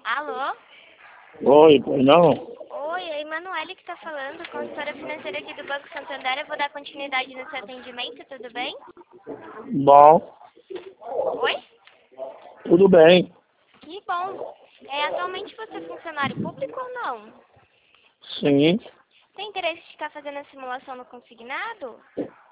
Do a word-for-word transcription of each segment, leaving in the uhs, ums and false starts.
Alô? Oi, pois não? Oi, é a Emanuele que está falando, consultora financeira aqui do Banco Santander. Eu vou dar continuidade no seu atendimento, tudo bem? Bom, Oi? tudo bem. Que bom. É, atualmente você é funcionário público ou não? Sim. Tem interesse de estar fazendo a simulação no consignado?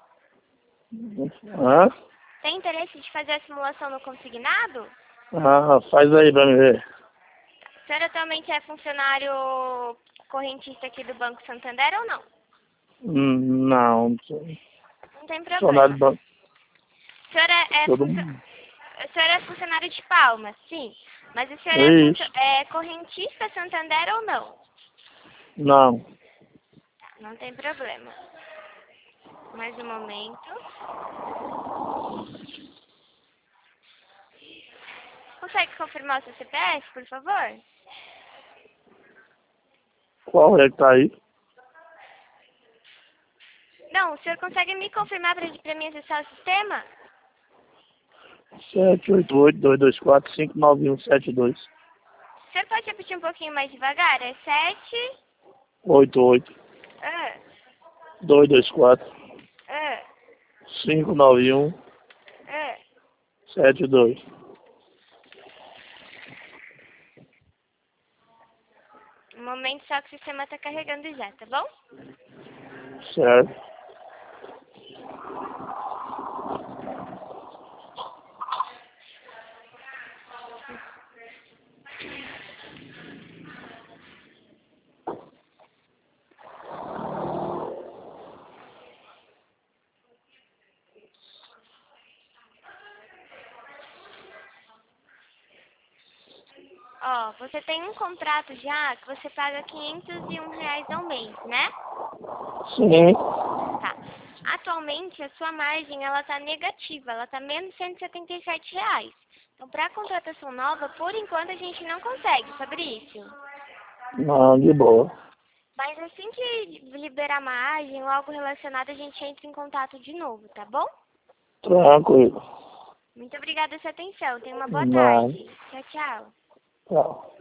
Hã? Tem interesse de fazer a simulação no consignado? Ah, faz aí pra me ver. O senhor atualmente é funcionário correntista aqui do Banco Santander ou não? Hum, Não, Não tem funcionário problema. do banco. O senhor é, é, Todo funcio- mundo. o senhor é funcionário de Palmas, sim. Mas o senhor é, funcio- Isso. é correntista Santander ou não? Não. Não tem problema. Mais um momento. Consegue confirmar o seu C P F, por favor? Qual é que tá aí? Não, o senhor consegue me confirmar para mim acessar o sistema? sete oito oito, dois dois quatro, cinco nove um sete dois. O senhor pode repetir um pouquinho mais devagar? É sete... oito oito, Ah, dois dois quatro, ah, cinco nove um ah. sete dois. Um momento só que o sistema está carregando já, tá bom? Certo. Ó, você tem um contrato já que você paga quinhentos e um reais ao mês, né? Sim. Tá. Atualmente a sua margem ela tá negativa, ela tá menos cento e setenta e sete reais. Então, para a contratação nova, por enquanto a gente não consegue, Fabrício. Não, de boa. Mas assim que liberar a margem ou algo relacionado, a gente entra em contato de novo, tá bom? Tranquilo. Muito obrigada pela sua atenção. Tenha uma boa Não. tarde. Tchau, tchau. Tchau.